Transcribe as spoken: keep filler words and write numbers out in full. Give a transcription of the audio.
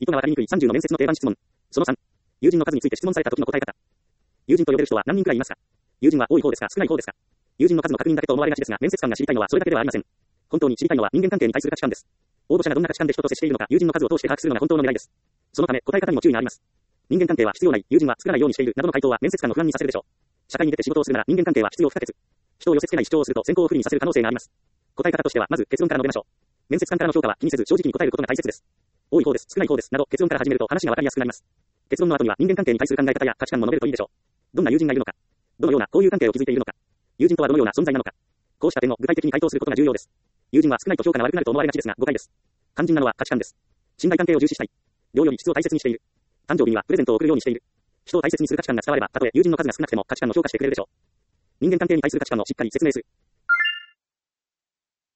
意図がわかりにくいさんじゅうの面接の定番質問。そのさん。友人の数について質問された時の答え方。友人と呼べる人は何人くらいいますか？友人は多い方ですか、少ない方ですか？友人の数の確認だけと思われがちですが、面接官が知りたいのはそれだけではありません。本当に知りたいのは人間関係に対する価値観です。応募者がどんな価値観で人と接しているのか、友人の数を通して把握するのが本当の狙いです。そのため、答え方にも注意があります。人間関係は必要ない、友人は作らないようにしているなどの回答は面接官の不安にさせるでしょう。社会に出て仕事をするなら人間関係は必要不可欠。人を寄せ付けない主張をすると選考を不利にさせる可能性があります。答え方としては、まず結論から述べましょう。面接官からの評価は気にせず正直に答えることが大切です。多い方です、少ない方ですなど結論から始めると話がわかりやすくなります。結論の後には人間関係に対する考え方や価値観も述べるといいでしょう。どんな友人がいるのか、どのような交友関係を築いているのか、友人とはどのような存在なのか、こうした点を具体的に回答することが重要です。友人は少ないと評価が悪くなると思われがちですが誤解です。肝心なのは価値観です。信頼関係を重視したい。量より質を大切にしている。誕生日にはプレゼントを送るようにしている。人を大切にする価値観が伝われば、たとえ友人の数が少なくても価値観を評価してくれるでしょう。人間関係に対する価値観をしっかり説明する。